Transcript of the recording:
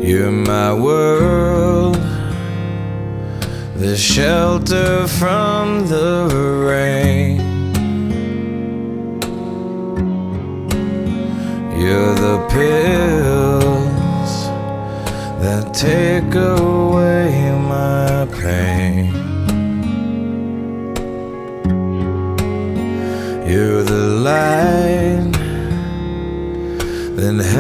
You're my world, the shelter from the rain. You're the pills that take away my pain. You're the light that